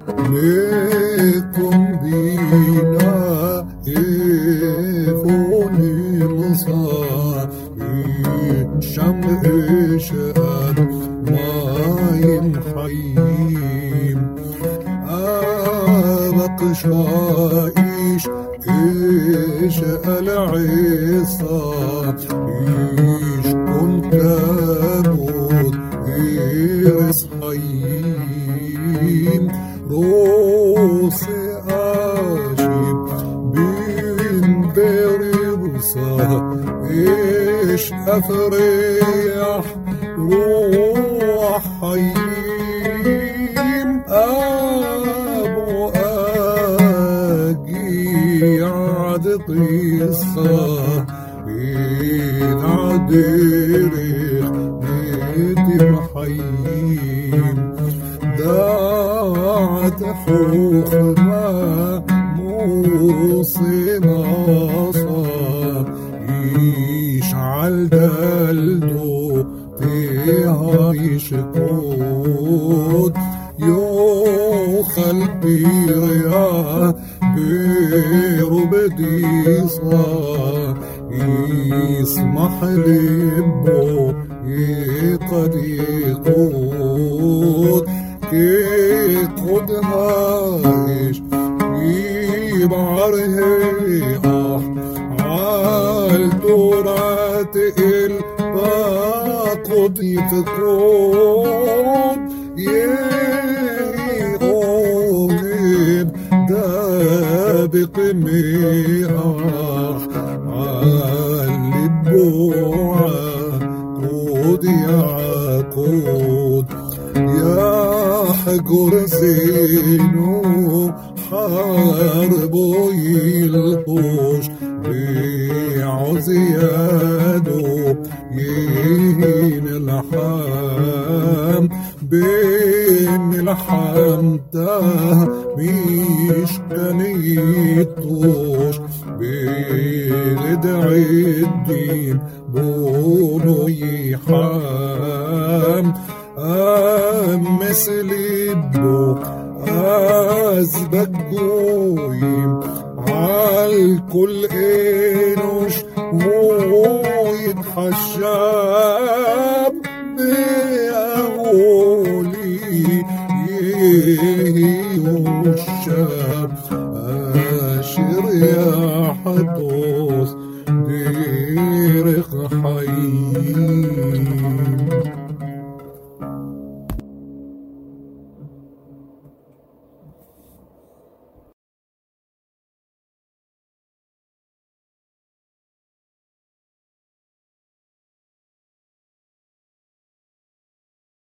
لكم بينا إفوني مصاري شمع شهد ما ينحيم أبق شايش إيش العصا إيش كنت أبود إيرس حيم روسي أجيب بين بريبسا إيش أفريح روح حيم أبو أجي عد قصة بين عديريخ نتم حيم دعت حوخنا موصي ناصر يشعل دلدو فيها يشكود يوخل بيريا بيرو بديصا يسمح لبو يقد يقود كيقود هايش يبعره عالدورات الباقود يتقود يغيب دابق مياح عالبوعة قود يعقود يا حقر زينو حاربو يلقوش بيعو زيادو يهين الحام بين الحام تا مش كان يطوش بيدعي الدين بونو يحام مثلي بلو أزبك قويم عالكل إنوش مو يتحشاب بأهولي يهيو الشاب